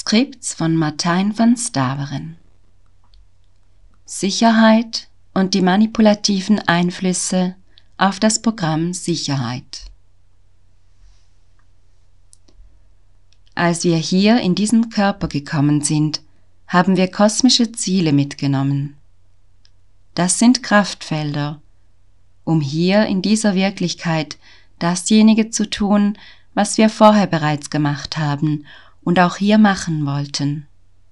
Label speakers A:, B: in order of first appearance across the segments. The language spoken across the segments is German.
A: Manuskripts von Martijn van Staveren. Sicherheit und die manipulativen Einflüsse auf das Programm Sicherheit. Als wir hier in diesen Körper gekommen sind, haben wir kosmische Ziele mitgenommen. Das sind Kraftfelder, um hier in dieser Wirklichkeit dasjenige zu tun, was wir vorher bereits gemacht haben und auch hier machen wollten.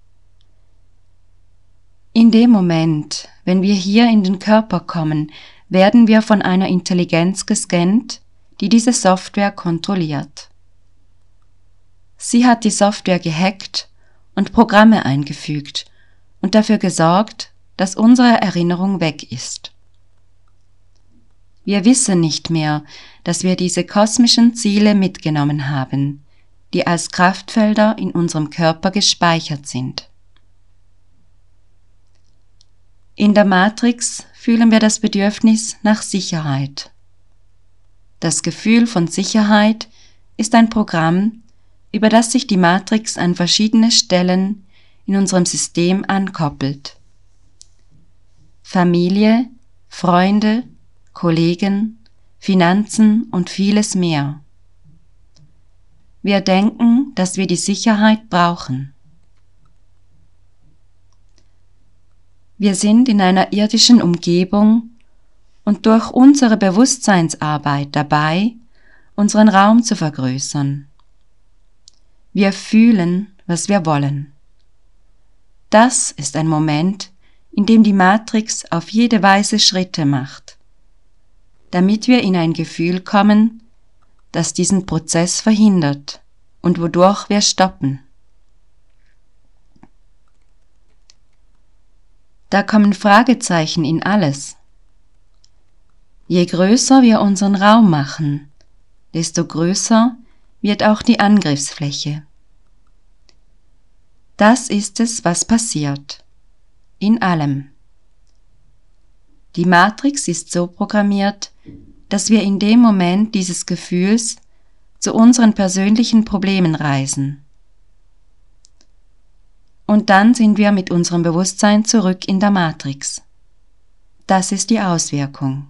A: In dem Moment, wenn wir hier in den Körper kommen, werden wir von einer Intelligenz gescannt, die diese Software kontrolliert. Sie hat die Software gehackt und Programme eingefügt und dafür gesorgt, dass unsere Erinnerung weg ist. Wir wissen nicht mehr, dass wir diese kosmischen Ziele mitgenommen haben, die als Kraftfelder in unserem Körper gespeichert sind. In der Matrix fühlen wir das Bedürfnis nach Sicherheit. Das Gefühl von Sicherheit ist ein Programm, über das sich die Matrix an verschiedene Stellen in unserem System ankoppelt. Familie, Freunde, Kollegen, Finanzen und vieles mehr. Wir denken, dass wir die Sicherheit brauchen. Wir sind in einer irdischen Umgebung und durch unsere Bewusstseinsarbeit dabei, unseren Raum zu vergrößern. Wir fühlen, was wir wollen. Das ist ein Moment, in dem die Matrix auf jede Weise Schritte macht, damit wir in ein Gefühl kommen, das diesen Prozess verhindert und wodurch wir stoppen. Da kommen Fragezeichen in alles. Je größer wir unseren Raum machen, desto größer wird auch die Angriffsfläche. Das ist es, was passiert. In allem. Die Matrix ist so programmiert, dass wir in dem Moment dieses Gefühls zu unseren persönlichen Problemen reisen. Und dann sind wir mit unserem Bewusstsein zurück in der Matrix. Das ist die Auswirkung.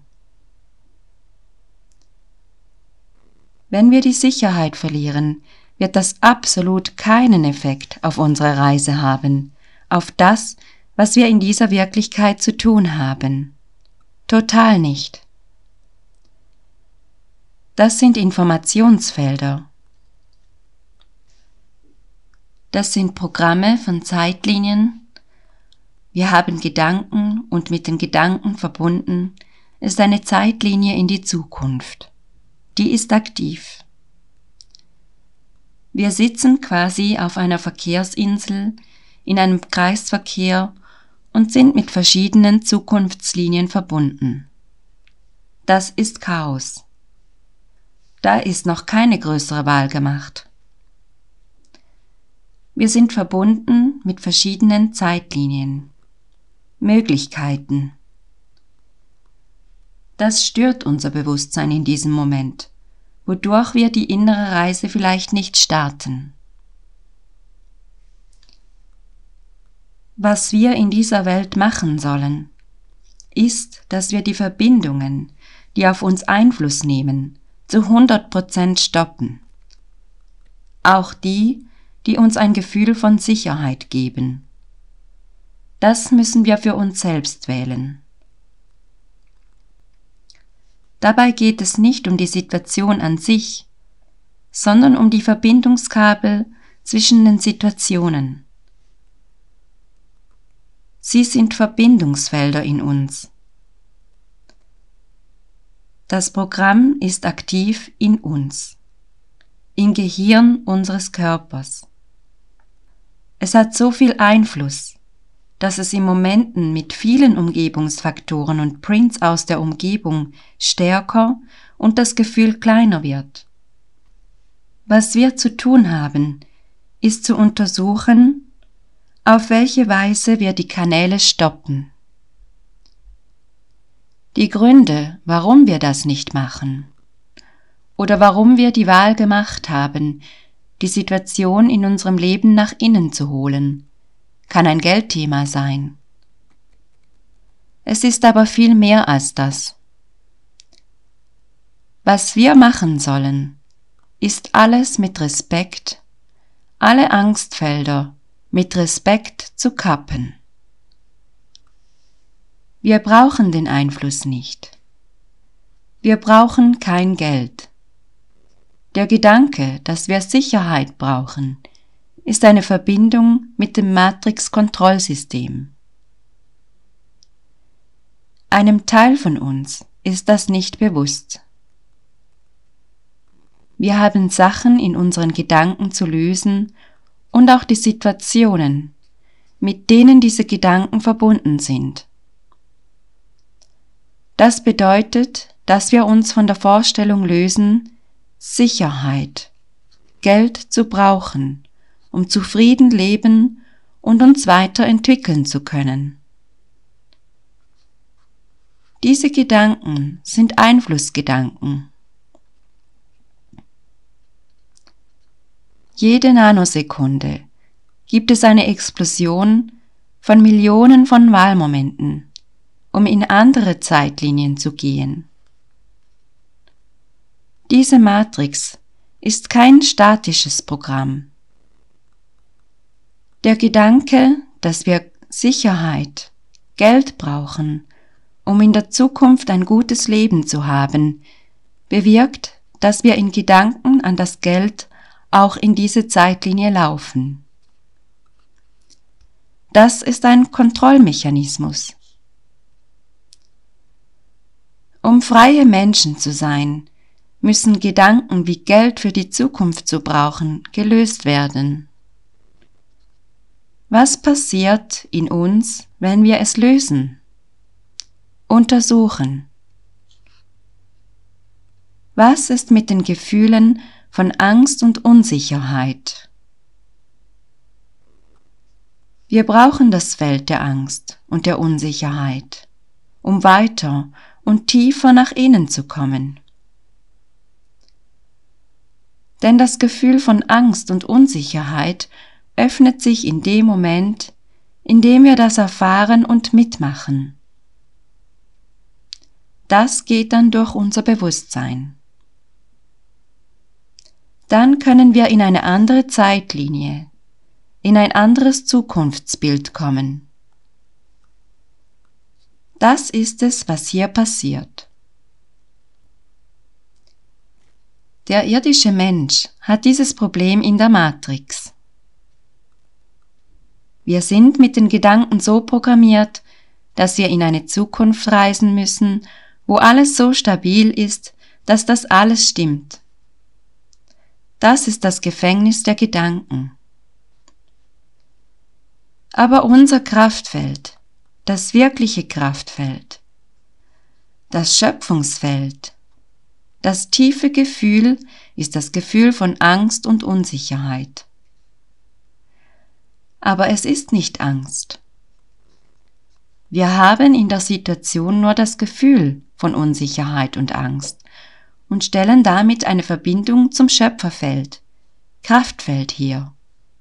A: Wenn wir die Sicherheit verlieren, wird das absolut keinen Effekt auf unsere Reise haben, auf das, was wir in dieser Wirklichkeit zu tun haben. Total nicht. Das sind Informationsfelder. Das sind Programme von Zeitlinien. Wir haben Gedanken und mit den Gedanken verbunden ist eine Zeitlinie in die Zukunft. Die ist aktiv. Wir sitzen quasi auf einer Verkehrsinsel in einem Kreisverkehr und sind mit verschiedenen Zukunftslinien verbunden. Das ist Chaos. Da ist noch keine größere Wahl gemacht. Wir sind verbunden mit verschiedenen Zeitlinien, Möglichkeiten. Das stört unser Bewusstsein in diesem Moment, wodurch wir die innere Reise vielleicht nicht starten. Was wir in dieser Welt machen sollen, ist, dass wir die Verbindungen, die auf uns Einfluss nehmen, zu 100% stoppen. Auch die, die uns ein Gefühl von Sicherheit geben. Das müssen wir für uns selbst wählen. Dabei geht es nicht um die Situation an sich, sondern um die Verbindungskabel zwischen den Situationen. Sie sind Verbindungsfelder in uns. Das Programm ist aktiv in uns, im Gehirn unseres Körpers. Es hat so viel Einfluss, dass es in Momenten mit vielen Umgebungsfaktoren und Prints aus der Umgebung stärker und das Gefühl kleiner wird. Was wir zu tun haben, ist zu untersuchen, auf welche Weise wir die Kanäle stoppen. Die Gründe, warum wir das nicht machen oder warum wir die Wahl gemacht haben, die Situation in unserem Leben nach innen zu holen, kann ein Geldthema sein. Es ist aber viel mehr als das. Was wir machen sollen, ist alles mit Respekt, alle Angstfelder mit Respekt zu kappen. Wir brauchen den Einfluss nicht. Wir brauchen kein Geld. Der Gedanke, dass wir Sicherheit brauchen, ist eine Verbindung mit dem Matrix-Kontrollsystem. Einem Teil von uns ist das nicht bewusst. Wir haben Sachen in unseren Gedanken zu lösen und auch die Situationen, mit denen diese Gedanken verbunden sind. Das bedeutet, dass wir uns von der Vorstellung lösen, Sicherheit, Geld zu brauchen, um zufrieden leben und uns weiterentwickeln zu können. Diese Gedanken sind Einflussgedanken. Jede Nanosekunde gibt es eine Explosion von Millionen von Wahlmomenten, um in andere Zeitlinien zu gehen. Diese Matrix ist kein statisches Programm. Der Gedanke, dass wir Sicherheit, Geld brauchen, um in der Zukunft ein gutes Leben zu haben, bewirkt, dass wir in Gedanken an das Geld auch in diese Zeitlinie laufen. Das ist ein Kontrollmechanismus. Um freie Menschen zu sein, müssen Gedanken wie Geld für die Zukunft zu brauchen gelöst werden. Was passiert in uns, wenn wir es lösen? Untersuchen. Was ist mit den Gefühlen von Angst und Unsicherheit? Wir brauchen das Feld der Angst und der Unsicherheit, um weiter und tiefer nach innen zu kommen. Denn das Gefühl von Angst und Unsicherheit öffnet sich in dem Moment, in dem wir das erfahren und mitmachen. Das geht dann durch unser Bewusstsein. Dann können wir in eine andere Zeitlinie, in ein anderes Zukunftsbild kommen. Das ist es, was hier passiert. Der irdische Mensch hat dieses Problem in der Matrix. Wir sind mit den Gedanken so programmiert, dass wir in eine Zukunft reisen müssen, wo alles so stabil ist, dass das alles stimmt. Das ist das Gefängnis der Gedanken. Aber unser Kraftfeld, das wirkliche Kraftfeld, das Schöpfungsfeld, das tiefe Gefühl ist das Gefühl von Angst und Unsicherheit. Aber es ist nicht Angst. Wir haben in der Situation nur das Gefühl von Unsicherheit und Angst und stellen damit eine Verbindung zum Schöpferfeld, Kraftfeld her.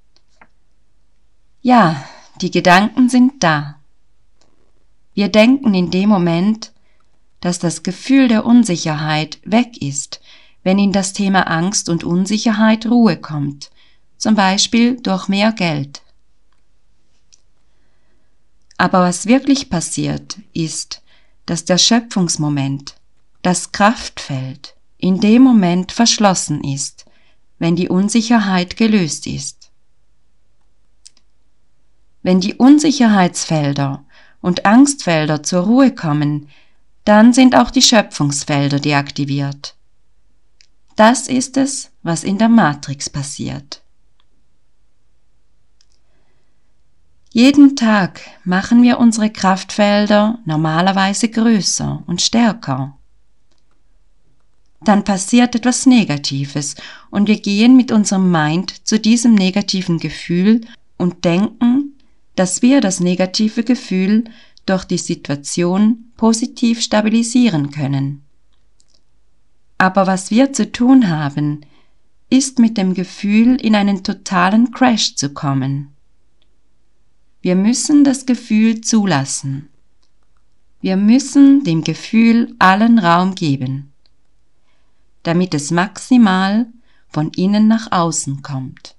A: Ja, die Gedanken sind da. Wir denken in dem Moment, dass das Gefühl der Unsicherheit weg ist, wenn in das Thema Angst und Unsicherheit Ruhe kommt, zum Beispiel durch mehr Geld. Aber was wirklich passiert, ist, dass der Schöpfungsmoment, das Kraftfeld, in dem Moment verschlossen ist, wenn die Unsicherheit gelöst ist. Wenn die Unsicherheitsfelder und Angstfelder zur Ruhe kommen, dann sind auch die Schöpfungsfelder deaktiviert. Das ist es, was in der Matrix passiert. Jeden Tag machen wir unsere Kraftfelder normalerweise größer und stärker. Dann passiert etwas Negatives und wir gehen mit unserem Mind zu diesem negativen Gefühl und denken, dass wir das negative Gefühl durch die Situation positiv stabilisieren können. Aber was wir zu tun haben, ist mit dem Gefühl in einen totalen Crash zu kommen. Wir müssen das Gefühl zulassen. Wir müssen dem Gefühl allen Raum geben, damit es maximal von innen nach außen kommt.